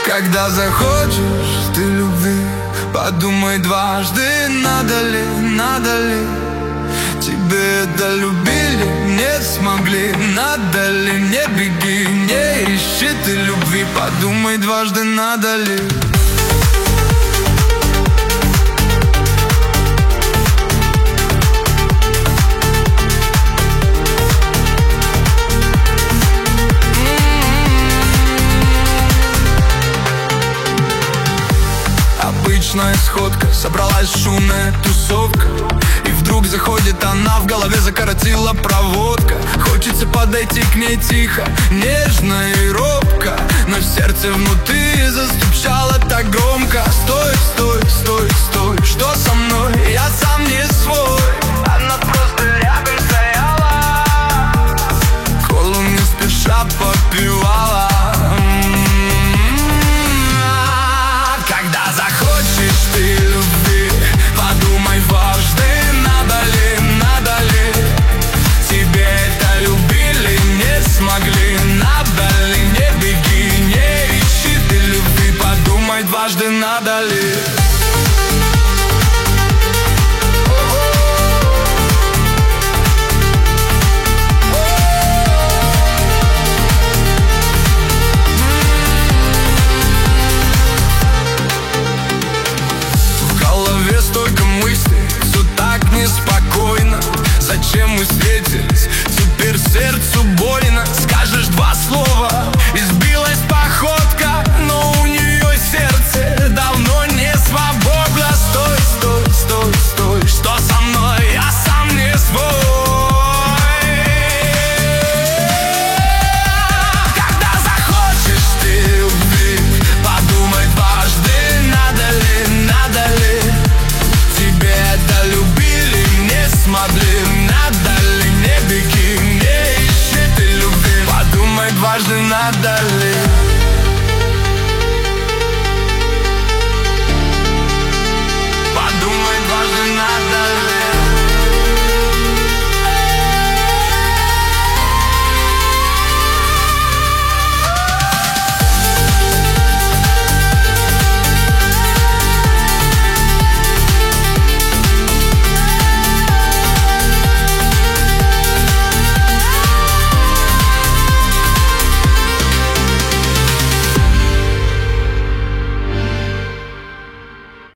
Когда захочешь ты любви, подумай дважды, надо ли тебе это любили, не смогли, надо ли, не беги, не ищи ты любви, подумай дважды, надо ли. Обычная сходка, собралась шумная тусовка, и вдруг заходит она, в голове закоротила проводка. Хочется подойти к ней тихо, нежно и робко, но в сердце внутри застучало так громко. Стой, стой, стой, стой, что со мной? Я сам не свой. Она просто рядом стояла, колу не спеша попивала. Когда захочешь ты любви, подумай дважды, надо ли тебе это любили, не смогли, надо ли, не беги, не ищи ты любви, подумай дважды, надо ли. Столько мыслей, все так неспокойно. Зачем мы встретились? Теперь сердцу больно. Скажешь два слова, и сбилась походка, но у нее сердце давно не свободно. Стой, стой, стой, стой, что со мной? Я сам не свой. Когда захочешь ты любви, подумай дважды, надо ли тебе это любили, не смогли, надо ли, не беги, не ищи ты любви, подумай дважды, надо ли.